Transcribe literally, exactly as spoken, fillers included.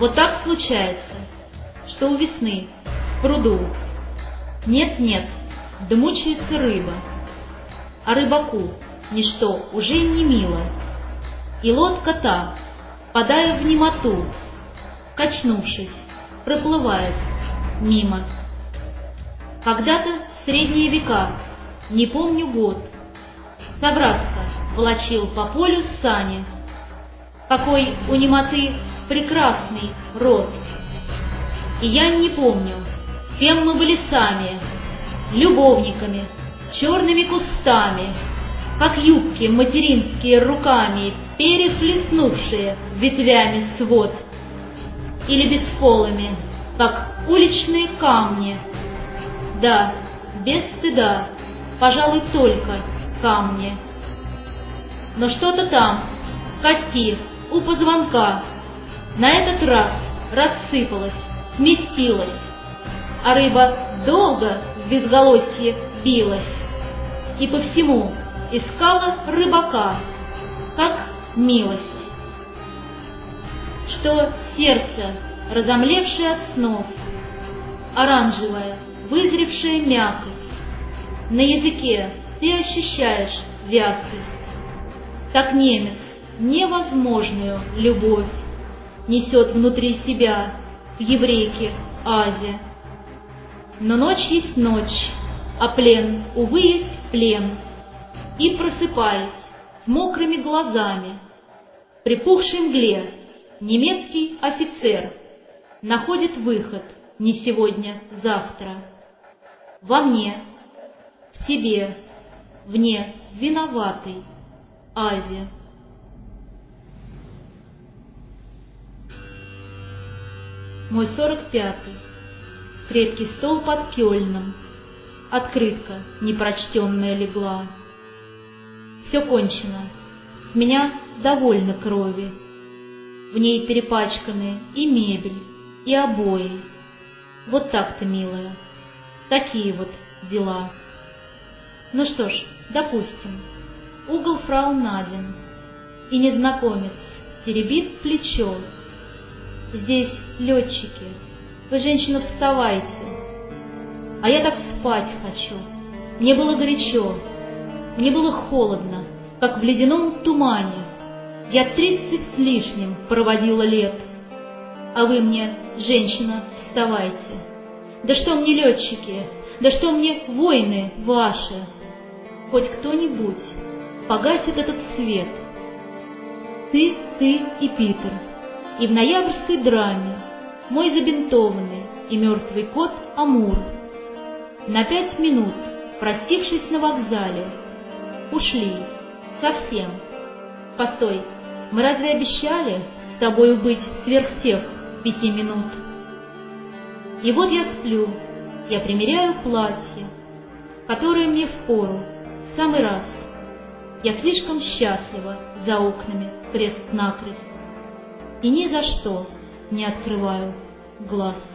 Вот так случается, что у весны в пруду нет-нет, да мучается рыба, а рыбаку ничто уже не мило, и лодка та, падая в немоту, качнувшись, проплывает мимо. Когда-то в средние века, не помню год, Савраска волочил по полю сани. Какой у немоты прекрасный рот! И я не помню, кем мы были сами, любовниками, черными кустами, как юбки материнские руками, перехлестнувшие ветвями свод, или бесполыми, как уличные камни. Да, без стыда, пожалуй, только камни. Но что-то там, в кости, у позвонка, на этот раз рассыпалось, сместилось, а рыба долго в безголосье билась и по всему искала рыбака, как милость. Что сердце, разомлевшее от снов, оранжевая, вызревшая мякоть, на языке ты ощущаешь вязкость, так немец невозможную любовь несет внутри себя к еврейке Азе. Но ночь есть ночь, а плен, увы, есть плен, и, просыпаясь с мокрыми глазами, в припухшей мгле немецкий офицер находит выход не сегодня, завтра. Во мне, в себе, вне виноватой Азе. Мой сорок пятый. Крепкий стол под Кёльном. Открытка непрочтенная легла. Все кончено. С меня довольно крови. В ней перепачканы и мебель, и обои. Вот так-то, милая. Такие вот дела. Ну что ж, допустим. Угол фрау Надин. И незнакомец теребит плечо. Здесь летчики. Вы, женщина, вставайте. А я так спать хочу. Мне было горячо. Мне было холодно, как в ледяном тумане. Я тридцать с лишним проводила лет. А вы мне, женщина, вставайте. Да что мне летчики, да что мне войны ваши. Хоть кто-нибудь погасит этот свет. Ты, ты и Питер. И в ноябрьской драме мой забинтованный и мертвый кот Амур. На пять минут, простившись на вокзале, ушли. Совсем. Постой, мы разве обещали с тобою быть сверх тех пяти минут? И вот я сплю, я примеряю платье, которое мне впору, в самый раз. Я слишком счастлива за окнами крест-накрест. И ни за что не открываю глаз.